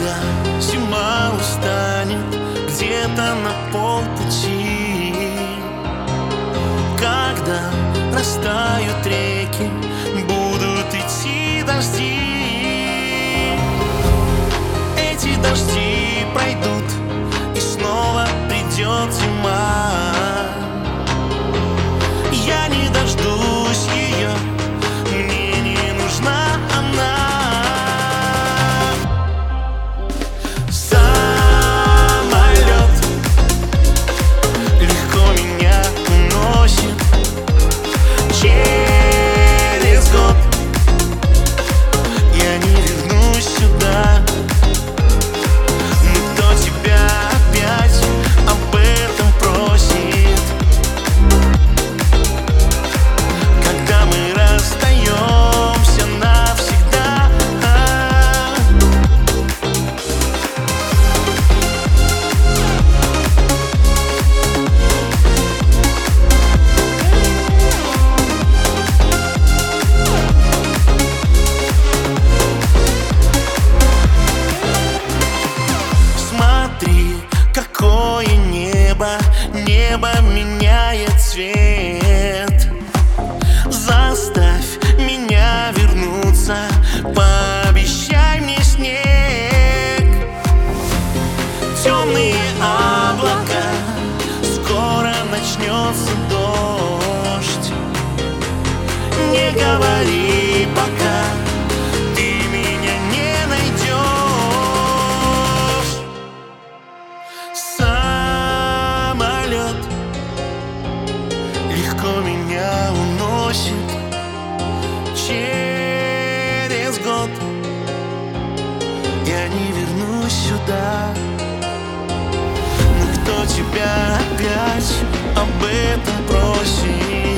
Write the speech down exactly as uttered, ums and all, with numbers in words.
Когда зима устанет где-то на полпути, когда растают реки, будут идти дожди. Эти дожди пройдут, и снова придет зима. Я не дождусь ее, мне не нужна она. Самолет легко меня уносит через год. Я не вернусь сюда. Но кто тебя опять об этом просит? Когда мы расстаемся навсегда. Смотри, какое небо, небо меняет цвет. Заставь меня вернуться, пообещай мне снег. Темные облака, скоро начнется дождь. Не говори пока, ты меня не найдешь. Самолет легко меня уносит через год. Я не вернусь сюда. Но кто тебя опять об этом просит?